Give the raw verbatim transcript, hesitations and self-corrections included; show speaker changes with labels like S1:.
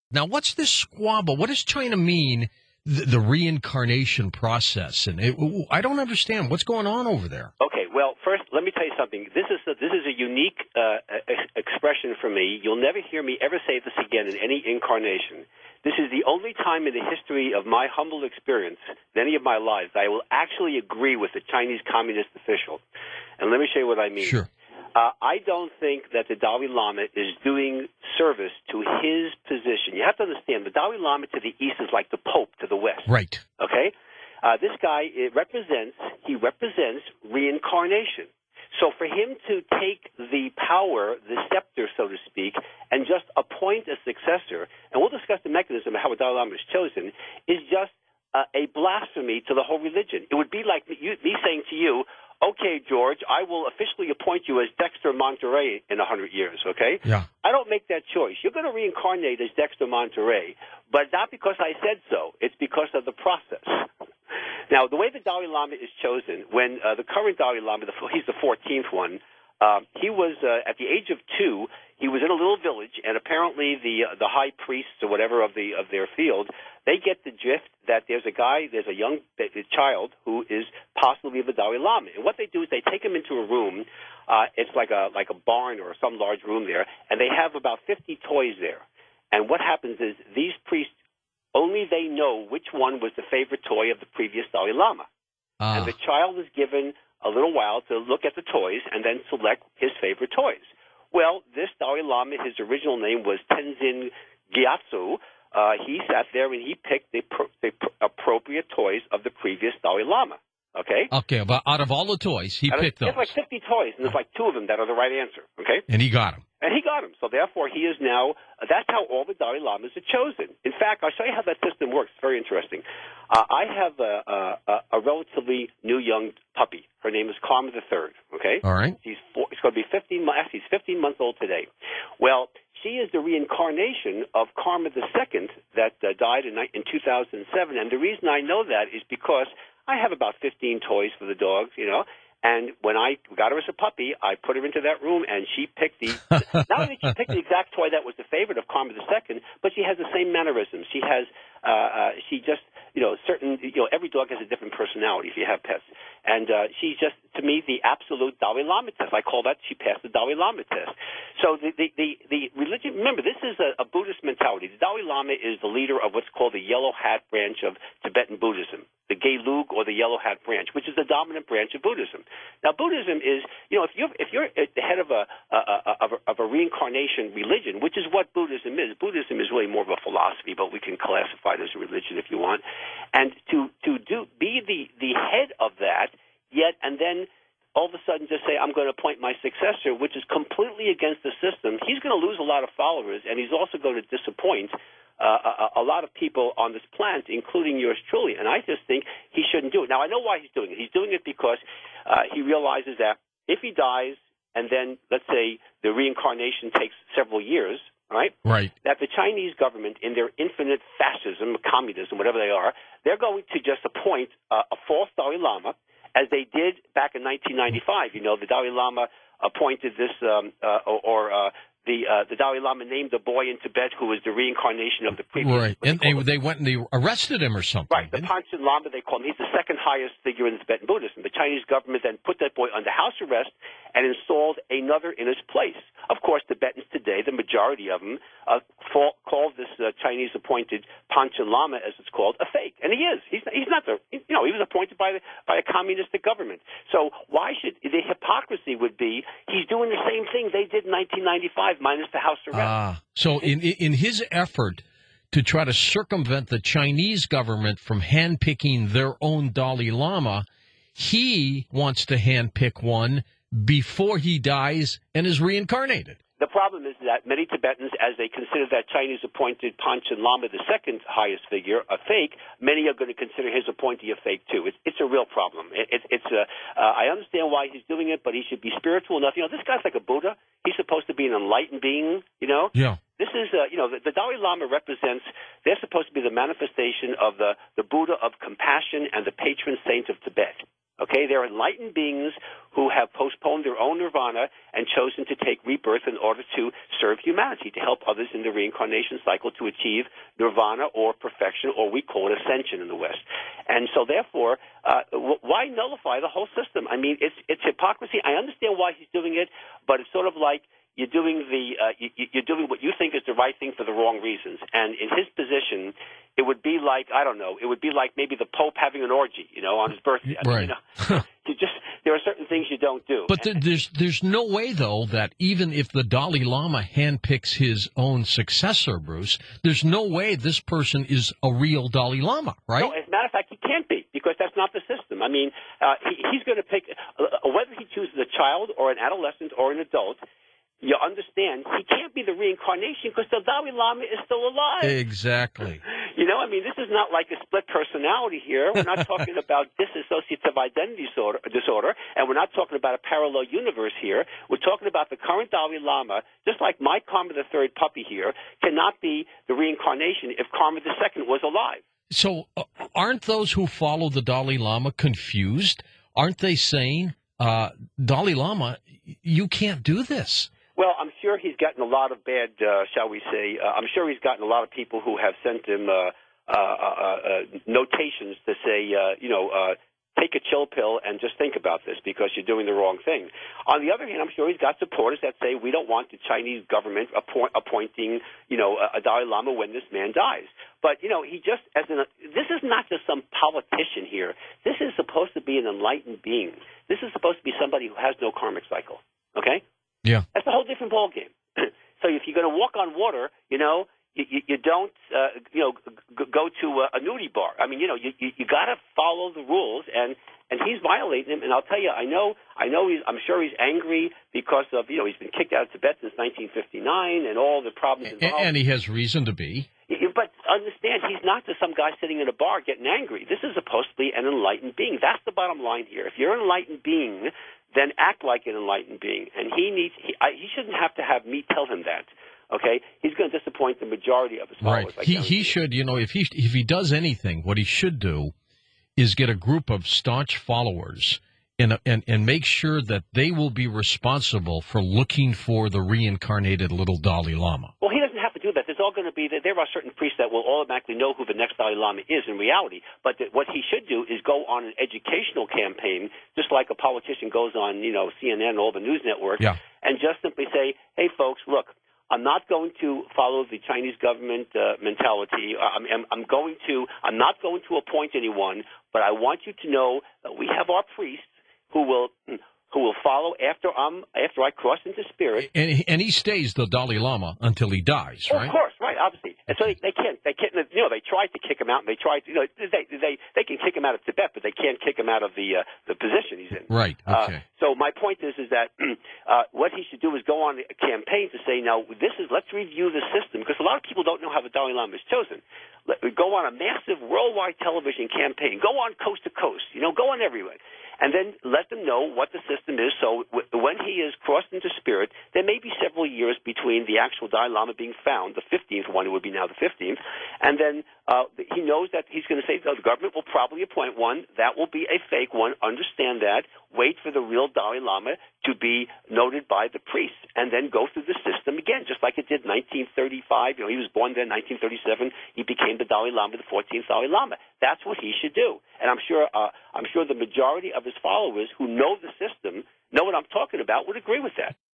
S1: Now, what's this squabble? What does China mean, the, the reincarnation process? And it, I don't understand. What's going on over there?
S2: Okay, well, first, let me tell you something. This is a, this is a unique uh, ex- expression for me. You'll never hear me ever say this again in any incarnation. This is the only time in the history of my humble experience, in any of my lives, that I will actually agree with a Chinese communist official. And let me show you what I mean.
S1: Sure.
S2: Uh, I don't think that the Dalai Lama is doing service to his position. You have to understand, the Dalai Lama to the east is like the Pope to the west.
S1: Right.
S2: Okay? Uh, this guy, it represents, he represents reincarnation. So for him to take the power, the scepter, so to speak, and just appoint a successor, and we'll discuss the mechanism of how a Dalai Lama is chosen, is just uh, a blasphemy to the whole religion. It would be like me, you, me saying to you, okay, George, I will officially appoint you as Dexter Monterey in a hundred years, okay?
S1: Yeah.
S2: I don't make that choice. You're going to reincarnate as Dexter Monterey, but not because I said so. It's because of the process. Now, the way the Dalai Lama is chosen, when uh, the current Dalai Lama, the, he's the fourteenth one, um, he was, uh, at the age of two, he was in a little village, and apparently the uh, the high priests or whatever of the of their field, they get the drift that there's a guy, there's a young a child who is possibly the Dalai Lama. And what they do is they take him into a room. Uh, it's like a like a barn or some large room there, and they have about fifty toys there. And what happens is these priests, only they know which one was the favorite toy of the previous Dalai Lama.
S1: Uh.
S2: And the child is given a little while to look at the toys and then select his favorite toys. Well, this Dalai Lama, his original name was Tenzin Gyatso. Uh, he sat there and he picked the, pro- the pr- appropriate toys of the previous Dalai Lama. Okay?
S1: Okay, but out of all the toys, he
S2: out
S1: picked
S2: of,
S1: those.
S2: There's like fifty toys, and there's like two of them that are the right answer. Okay?
S1: And he got them.
S2: And he got them. So therefore, he is now, that's how all the Dalai Lamas are chosen. In fact, I'll show you how that system works. It's very interesting. Uh, I have a, a, a relatively new young puppy. Her name is Karma the Third. Okay?
S1: All right.
S2: She's four, she's going to be fifteen, actually, she's fifteen months old today. Well, she is the reincarnation of Karma the Second that uh, died in, in two thousand seven. And the reason I know that is because I have about fifteen toys for the dogs, you know. And when I got her as a puppy, I put her into that room, and she picked the not only did she pick the exact toy that was the favorite of Karma the Second, but she has the same mannerisms. She has, uh, uh, she just, you know, certain, you know, every dog has a different personality if you have pets, and uh, she's just, to me, the absolute Dalai Lama test. I call that she passed the Dalai Lama test. So the the the, the religion. Remember, this is a, a Buddhist mentality. The Dalai Lama is the leader of what's called the Yellow Hat branch of Tibetan Buddhism, the Gelug or the Yellow Hat branch, which is the dominant branch of Buddhism. Now, Buddhism is, you know, if you're if you're at the head of a, a, a of a of a reincarnation religion, which is what Buddhism is. Buddhism is really more of a philosophy, but we can classify it as a religion if you want. And to to do be the the head of that, yet and then all of a sudden just say, I'm going to appoint my successor, which is completely against the system. He's going to lose a lot of followers, and he's also going to disappoint Uh, a, a lot of people on this planet, including yours truly, and I just think he shouldn't do it. Now, I know why he's doing it. He's doing it because uh, he realizes that if he dies and then, let's say, the reincarnation takes several years, right?
S1: Right.
S2: That the Chinese government, in their infinite fascism, communism, whatever they are, they're going to just appoint uh, a false Dalai Lama, as they did back in nineteen ninety-five. You know, the Dalai Lama appointed this, um, uh, or, or uh, The uh, the Dalai Lama named a boy in Tibet who was the reincarnation of the previous.
S1: Right, and they, they went and they arrested him or something.
S2: Right, the Panchen Lama, they call him. He's the second highest figure in Tibetan Buddhism. The Chinese government then put that boy under house arrest and installed another in his place. Of course, Tibetans today, the majority of them, uh, fall, call this uh, Chinese-appointed Panchen Lama, as it's called, a fake, and he is. He's he's not the you know he was appointed by the, by a communistic government. So why should the hypocrisy would be he's doing the same thing they did in nineteen ninety-five minus the house arrest.
S1: Ah, so in in his effort to try to circumvent the Chinese government from handpicking their own Dalai Lama, he wants to handpick one before he dies and is reincarnated.
S2: The problem is that many Tibetans, as they consider that Chinese-appointed Panchen Lama, the second highest figure, a fake, many are going to consider his appointee a fake, too. It's, it's a real problem. It, it, it's a, uh, I understand why he's doing it, but he should be spiritual enough. You know, this guy's like a Buddha. He's supposed to be an enlightened being, you know?
S1: Yeah.
S2: This is, uh, you know, the, the Dalai Lama represents, they're supposed to be the manifestation of the, the Buddha of compassion and the patron saint of Tibet. Okay, they're enlightened beings who have postponed their own nirvana and chosen to take rebirth in order to serve humanity, to help others in the reincarnation cycle to achieve nirvana or perfection, or we call it ascension in the West. And so, therefore, uh, why nullify the whole system? I mean, it's it's hypocrisy. I understand why he's doing it, but it's sort of like you're doing the uh, you, you're doing what you think is the right thing for the wrong reasons. And in his position, it would be like, I don't know, it would be like maybe the Pope having an orgy, you know, on his birthday. I
S1: right.
S2: mean, you know, you just there are certain things you don't do.
S1: But th- there's there's no way, though, that even if the Dalai Lama handpicks his own successor, Bruce, there's no way this person is a real Dalai Lama, right?
S2: No, as a matter of fact, he can't be, because that's not the system. I mean, uh, he, he's going to pick, uh, whether he chooses a child or an adolescent or an adult, you understand, he can't be the reincarnation because the Dalai Lama is still alive.
S1: Exactly.
S2: You know, I mean, this is not like a split personality here. We're not talking about dissociative identity disorder, disorder, and we're not talking about a parallel universe here. We're talking about the current Dalai Lama, just like my Karma the Third puppy here, cannot be the reincarnation if Karma the Second was alive.
S1: So uh, aren't those who follow the Dalai Lama confused? Aren't they saying, uh, Dalai Lama, you can't do this?
S2: Well, I'm sure he's gotten a lot of bad, uh, shall we say, uh, I'm sure he's gotten a lot of people who have sent him uh, uh, uh, uh, notations to say, uh, you know, uh, take a chill pill and just think about this because you're doing the wrong thing. On the other hand, I'm sure he's got supporters that say we don't want the Chinese government appoint, appointing, you know, a, a Dalai Lama when this man dies. But, you know, he just, as an, this is not just some politician here. This is supposed to be an enlightened being. This is supposed to be somebody who has no karmic cycle, okay?
S1: Yeah.
S2: That's a whole different ballgame. So if you're going to walk on water, you know, you, you, you don't, uh, you know, g- go to a, a nudie bar. I mean, you know, you, you, you got to follow the rules, and, and he's violating them. And I'll tell you, I know, I know he's, I'm sure he's angry because of, you know, he's been kicked out of Tibet since nineteen fifty-nine and all the problems involved.
S1: And he has reason to be.
S2: But understand, he's not just some guy sitting in a bar getting angry. This is supposed to be an enlightened being. That's the bottom line here. If you're an enlightened being, then act like an enlightened being. And he needs, he, I, he shouldn't have to have me tell him that. Okay? He's going to disappoint the majority of his followers.
S1: Right. He, he should, you know, if he, if he does anything, what he should do is get a group of staunch followers and, and, and make sure that they will be responsible for looking for the reincarnated little Dalai Lama.
S2: Well, he doesn't have to do that. There's all going to be, there are certain priests that will automatically know who the next Dalai Lama is in reality. But what he should do is go on an educational campaign, just like a politician goes on, you know, C N N, all the news networks,
S1: yeah.
S2: and just simply say, hey, folks, look, I'm not going to follow the Chinese government uh, mentality. I'm, I'm, I'm going to, I'm not going to appoint anyone, but I want you to know that we have our priests who will who will follow after I'm after I cross into spirit.
S1: And, and he stays the Dalai Lama until he dies,
S2: oh,
S1: right?
S2: Of course, right, obviously. And so they, they can't, they can't, you know, they tried to kick him out, and they tried, to, you know, they they they can kick him out of Tibet, but they can't kick him out of the uh, the position he's in.
S1: Right. Okay.
S2: Uh, so my point is, is that uh, what he should do is go on a campaign to say, now this is, let's review the system, because a lot of people don't know how the Dalai Lama is chosen. Let, go on a massive worldwide television campaign. Go on coast to coast. You know, go on everywhere. And then let them know what the system is. So w- when he is crossed into spirit, there may be several years between the actual Dalai Lama being found, the fifteenth one, it would be now the fifteenth, and then uh, he knows that he's going to say, oh, the government will probably appoint one. That will be a fake one. Understand that. Wait for the real Dalai Lama to be noted by the priests, and then go through the system again, just like it did in nineteen thirty-five. You know, he was born then, nineteen thirty-seven. He became the Dalai Lama, the fourteenth Dalai Lama. That's what he should do. And I'm sure, uh, I'm sure the majority of his followers who know the system, know what I'm talking about, would agree with that.